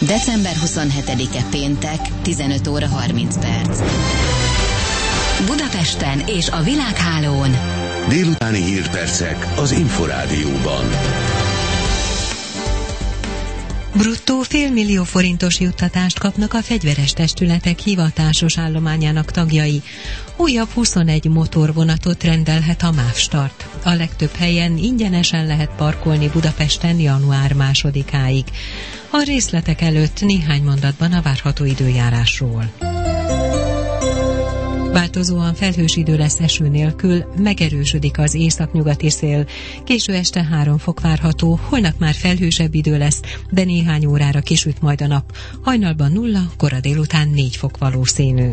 December 27-e péntek, 15 óra 30 perc. Budapesten és a világhálón. Délutáni hírpercek az Inforádióban. Bruttó $500 000 forintos juttatást kapnak a fegyveres testületek hivatásos állományának tagjai. Újabb 21 motorvonatot rendelhet a MÁV Start. A legtöbb helyen ingyenesen lehet parkolni Budapesten január 2-áig. A részletek előtt néhány mondatban a várható időjárásról. Változóan felhős idő lesz eső nélkül, megerősödik az északnyugati szél. Késő este 3 fok várható, holnap már felhősebb idő lesz, de néhány órára kisüt majd a nap. Hajnalban 0, kora délután 4 fok valószínű.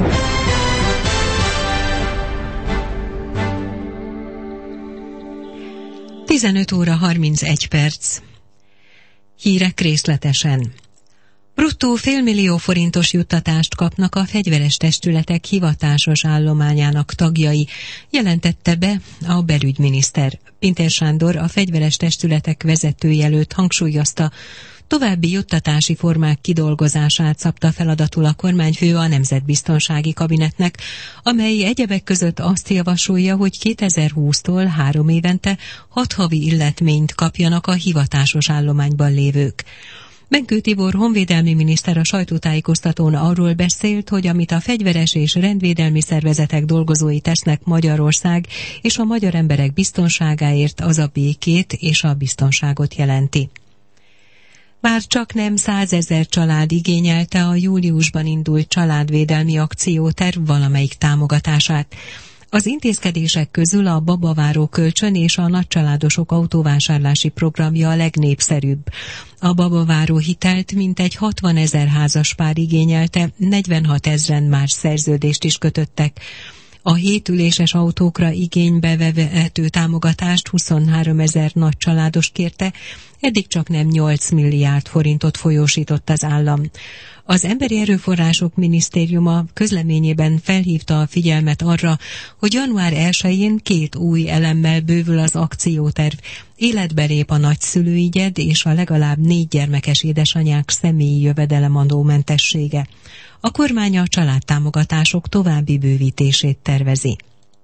Tizenöt óra 31 perc. Hírek részletesen. Bruttó $500 000 forintos juttatást kapnak a fegyveres testületek hivatásos állományának tagjai, jelentette be a belügyminiszter. Pintér Sándor, a fegyveres testületek vezetője előtt hangsúlyozta, további juttatási formák kidolgozását szabta feladatul a kormányfő a Nemzetbiztonsági Kabinetnek, amely egyebek között azt javasolja, hogy 2020-tól 3 évente 6 havi illetményt kapjanak a hivatásos állományban lévők. Benkő Tibor honvédelmi miniszter a sajtótájékoztatón arról beszélt, hogy amit a fegyveres és rendvédelmi szervezetek dolgozói tesznek Magyarország és a magyar emberek biztonságáért, az a békét és a biztonságot jelenti. Már csak nem 100 000 család igényelte a júliusban indult családvédelmi akcióterv valamelyik támogatását. Az intézkedések közül a babaváró kölcsön és a nagycsaládosok autóvásárlási programja a legnépszerűbb. A babaváró hitelt mintegy 60 000 házaspár igényelte, 46 000-en már szerződést is kötöttek. A 7 üléses autókra igénybe vehető támogatást 23 000 nagycsaládos kérte, eddig csak nem 8 milliárd forintot folyósított az állam. Az Emberi Erőforrások Minisztériuma közleményében felhívta a figyelmet arra, hogy január 1-én 2 új elemmel bővül az akcióterv. Életbe lép a nagyszülőigyed és a legalább 4 gyermekes édesanyák személyi jövedelemadómentessége. A kormány a családtámogatások további bővítését tervezi.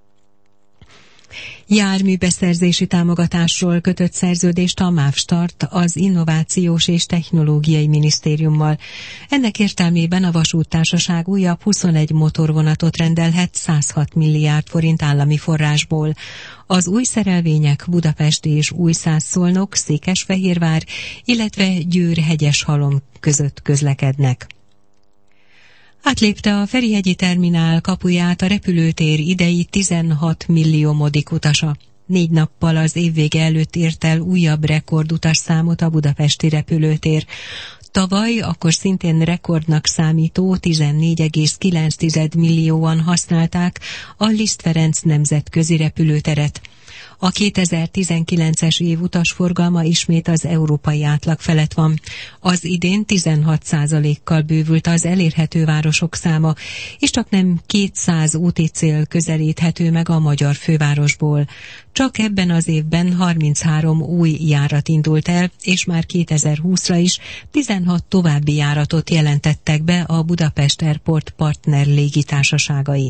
Járműbeszerzési támogatásról kötött szerződést a MÁV Start az Innovációs és Technológiai Minisztériummal. Ennek értelmében a vasúttársaság újabb 21 motorvonatot rendelhet 106 milliárd forint állami forrásból. Az új szerelvények Budapest és Újszászszolnok, Székesfehérvár, illetve Győr-Hegyeshalom között közlekednek. Átlépte a Ferihegyi terminál kapuját a repülőtér idei 16 milliómodik utasa. 4 nappal az évvége előtt ért el újabb rekordutasszámot a budapesti repülőtér. Tavaly akkor szintén rekordnak számító 14,9 millióan használták a Liszt Ferenc nemzetközi repülőteret. A 2019-es év utasforgalma ismét az európai átlag felett van. Az idén 16%-kal bővült az elérhető városok száma, és csak nem 200 úti cél közelíthető meg a magyar fővárosból. Csak ebben az évben 33 új járat indult el, és már 2020-ra is 16 további járatot jelentettek be a Budapest Airport partner légitársaságai.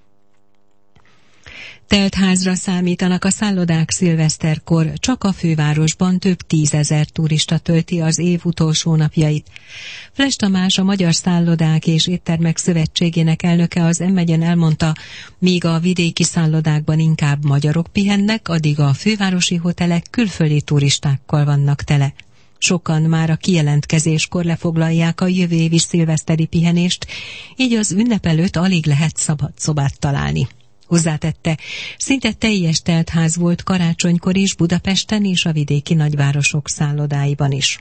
Telt házra számítanak a szállodák szilveszterkor, csak a fővárosban több 10 000 turista tölti az év utolsó napjait. Fles Tamás, a Magyar Szállodák és Éttermek Szövetségének elnöke az M1-en elmondta, míg a vidéki szállodákban inkább magyarok pihennek, addig a fővárosi hotelek külföldi turistákkal vannak tele. Sokan már a kijelentkezéskor lefoglalják a jövő évi szilveszteri pihenést, így az ünnep előtt alig lehet szabad szobát találni. Hozzátette, szinte teljes teltház volt karácsonykor is Budapesten és a vidéki nagyvárosok szállodáiban is.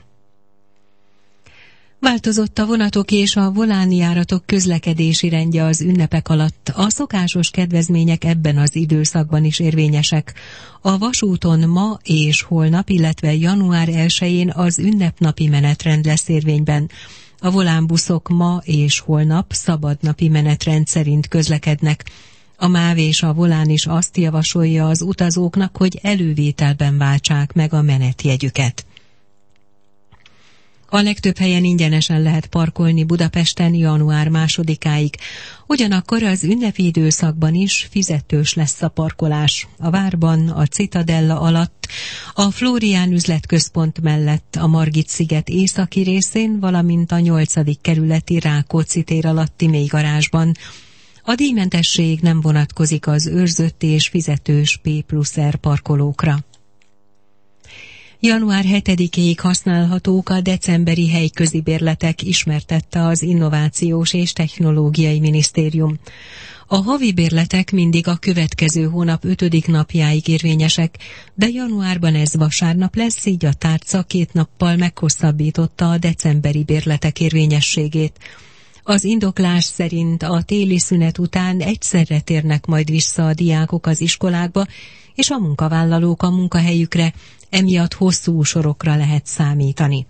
Változott a vonatok és a volánjáratok közlekedési rendje az ünnepek alatt. A szokásos kedvezmények ebben az időszakban is érvényesek. A vasúton ma és holnap, illetve január 1-én az ünnepnapi menetrend lesz érvényben. A volánbuszok ma és holnap szabadnapi menetrend szerint közlekednek. A MÁV és a Volán is azt javasolja az utazóknak, hogy elővételben váltsák meg a menetjegyüket. A legtöbb helyen ingyenesen lehet parkolni Budapesten január 2-áig. Ugyanakkor az ünnepi időszakban is fizetős lesz a parkolás. A várban, a Citadella alatt, a Flórián üzletközpont mellett, a Margit-sziget északi részén, valamint a 8. kerületi Rákóczi tér alatti mélygarázsban. A díjmentesség nem vonatkozik az őrzött és fizetős P+R parkolókra. Január 7-ig használhatók a decemberi helyközi bérletek, ismertette az Innovációs és Technológiai Minisztérium. A havi bérletek mindig a következő hónap 5. napjáig érvényesek, de januárban ez vasárnap lesz, így a tárca 2 nappal meghosszabbította a decemberi bérletek érvényességét. Az indoklás szerint a téli szünet után egyszerre térnek majd vissza a diákok az iskolákba, és a munkavállalók a munkahelyükre, emiatt hosszú sorokra lehet számítani.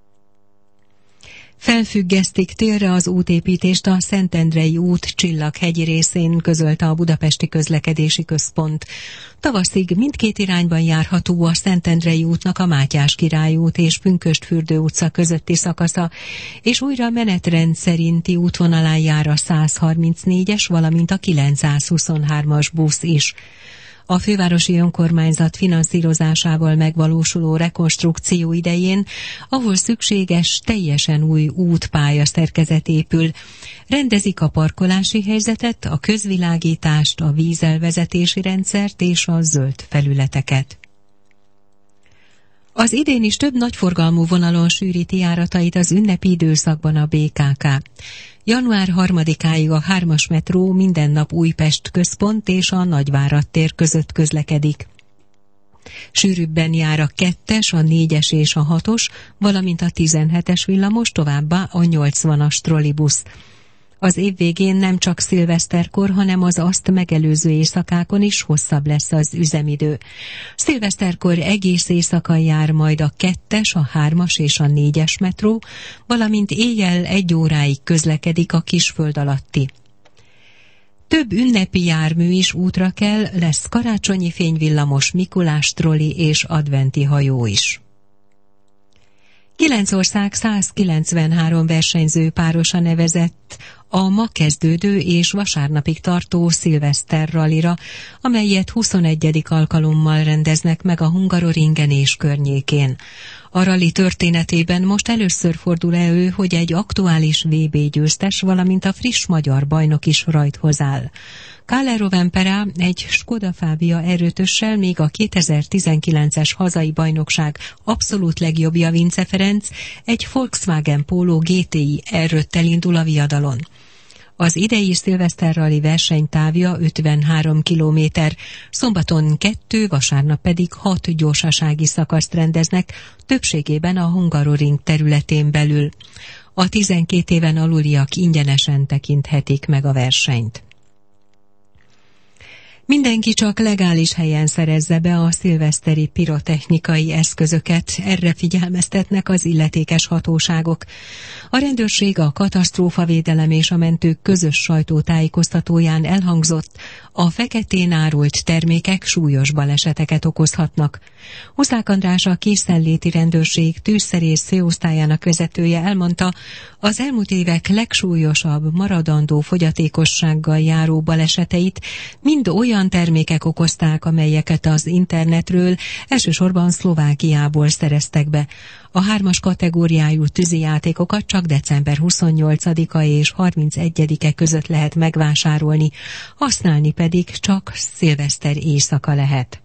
Felfüggesztik télre az útépítést a Szentendrei út Csillaghegyi részén, közölte a Budapesti Közlekedési Központ. Tavaszig mindkét irányban járható a Szentendrei útnak a Mátyás Király út és Pünkösdfürdő utca közötti szakasza, és újra menetrend szerinti útvonalán jár a 134-es, valamint a 923-as busz is. A fővárosi önkormányzat finanszírozásával megvalósuló rekonstrukció idején, ahol szükséges, teljesen új útpálya szerkezet épül. Rendezik a parkolási helyzetet, a közvilágítást, a vízelvezetési rendszert és a zöld felületeket. Az idén is több nagyforgalmú vonalon sűríti járatait az ünnepi időszakban a BKK. Január 3-áig a 3-as metró minden nap Újpest központ és a Nagyvárad tér között közlekedik. Sűrűbben jár a 2-es, a 4-es és a 6-os, valamint a 17-es villamos, továbbá a 80-as trollibusz. Az év végén nem csak szilveszterkor, hanem az azt megelőző éjszakákon is hosszabb lesz az üzemidő. Szilveszterkor egész éjszaka jár majd a 2-es, a 3-as és a 4-es metró, valamint éjjel 1 óráig közlekedik a Kisföld alatti. Több ünnepi jármű is útra kell, lesz karácsonyi fényvillamos, Mikulás trolli és adventi hajó is. 9 ország 193 versenyző párosa nevezett a ma kezdődő és vasárnapig tartó Szilveszter rallira, amelyet 21. alkalommal rendeznek meg a Hungaroringen és környékén. A rally történetében most először fordul elő, hogy egy aktuális VB győztes, valamint a friss magyar bajnok is rajthoz áll. Kalle Rovanperä egy Skoda Fabia erőtössel, még a 2019-es hazai bajnokság abszolút legjobbja Vince Ferenc egy Volkswagen Polo GTI erőttel indul a viadalon. Az idei Szilveszter rally versenytávja 53 km, szombaton 2, vasárnap pedig 6 gyorsasági szakaszt rendeznek, többségében a Hungaroring területén belül. A 12 éven aluliak ingyenesen tekinthetik meg a versenyt. Mindenki csak legális helyen szerezze be a szilveszteri pirotechnikai eszközöket, erre figyelmeztetnek az illetékes hatóságok. A rendőrség, a katasztrófavédelem és a mentők közös sajtótájékoztatóján elhangzott, a feketén árult termékek súlyos baleseteket okozhatnak. Huszák András, a készenléti rendőrség tűzszerész főosztályának vezetője elmondta, az elmúlt évek legsúlyosabb maradandó fogyatékossággal járó baleseteit mind olyan termékek okozták, amelyeket az internetről, elsősorban Szlovákiából szereztek be. A 3-as kategóriájú tűzijátékokat csak december 28-a és 31-e között lehet megvásárolni, használni pedig csak szilveszter éjszaka lehet.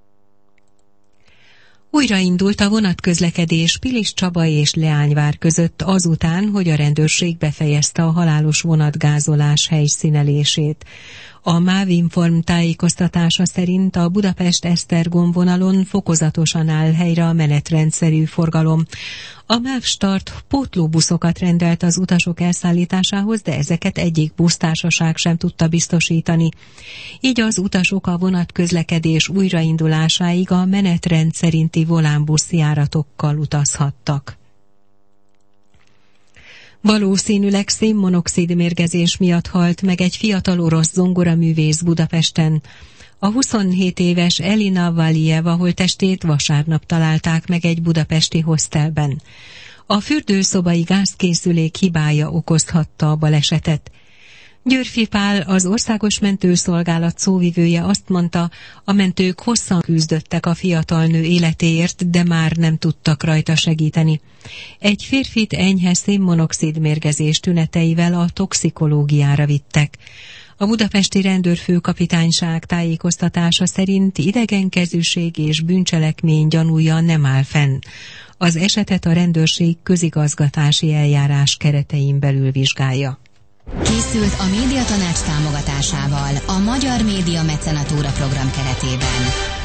Újraindult a vonatközlekedés Pilis Csaba és Leányvár között azután, hogy a rendőrség befejezte a halálos vonatgázolás helyszínelését. A MÁV Inform tájékoztatása szerint a Budapest-Esztergom vonalon fokozatosan áll helyre a menetrendszerű forgalom. A MÁV Start pótlóbuszokat rendelt az utasok elszállításához, de ezeket egyik busztársaság sem tudta biztosítani. Így az utasok a vonatközlekedés újraindulásáig a menetrend szerinti volánbuszjáratokkal utazhattak. Valószínűleg szénmonoxid mérgezés miatt halt meg egy fiatal orosz zongoraművész Budapesten. A 27 éves Elina Valjeva holttestét vasárnap találták meg egy budapesti hostelben. A fürdőszobai gázkészülék hibája okozhatta a balesetet. Győrfi Pál, az Országos Mentőszolgálat szóvivője azt mondta, a mentők hosszan küzdöttek a fiatal nő életéért, de már nem tudtak rajta segíteni. Egy férfit enyhe szénmonoxid mérgezés tüneteivel a toxikológiára vittek. A budapesti rendőrfőkapitányság tájékoztatása szerint idegenkezűség és bűncselekmény gyanúja nem áll fenn. Az esetet a rendőrség közigazgatási eljárás keretein belül vizsgálja. Készült a Médiatanács támogatásával a Magyar Média Mecenatúra program keretében.